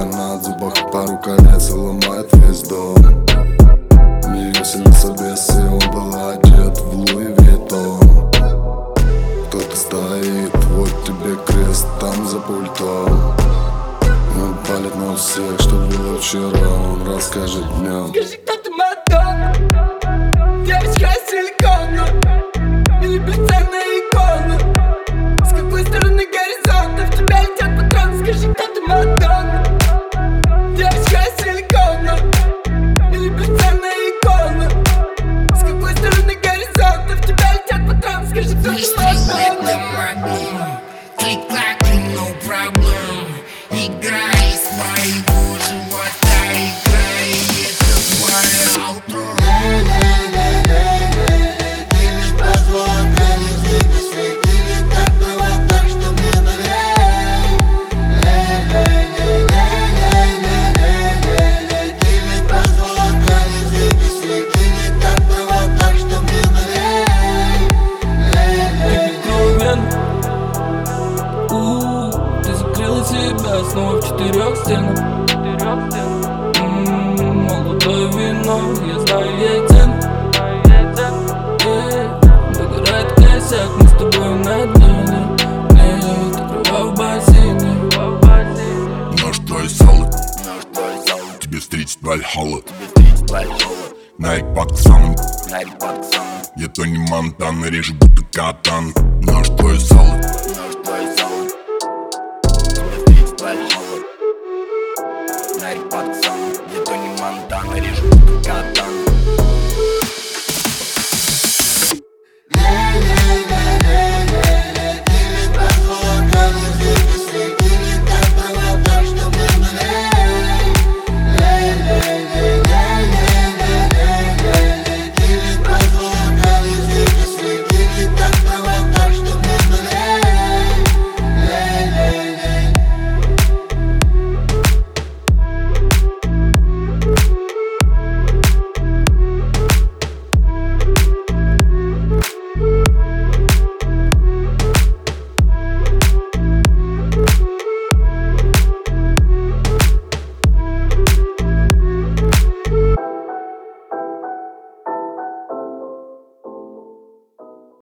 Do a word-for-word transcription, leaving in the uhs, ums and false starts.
двенадцать зубах, пару колец и ломает весь дом. Не веселится без, и он был одет в Луи Виттон. Кто-то стоит, вот тебе крест там за пультом. Он палит на всех, что было вчера, он расскажет днем. Скажи, кто ты, Мадонна? Девочка из силикона или бесценная икона? С какой стороны горизонта в тебя летят патроны? Скажи, кто ты, Мадонна? Девочка из силикона или бесценная икона? С какой стороны горизонта в тебя летят патроны? Скажи, кто ты, Мадонна? Играй с моего живота, играй, это твоя ауто. Ты ведь позволка, не двигайся, ты ведь так была, так что мне доверяй. Ты ведь позволка, не двигайся, ты ведь так была, так что мне доверяй. Ты закрыла себя снова в четырех стенах. М-м-м, молодое вино, я знаю ей цену. Догорает косяк, мы с тобой на дне. Нет, крова в бассейне. Наш твой салат, тебе встретит Вальхалла. Найк Паксан, я Тони Монтана, режет будто катан. Наш твой салат.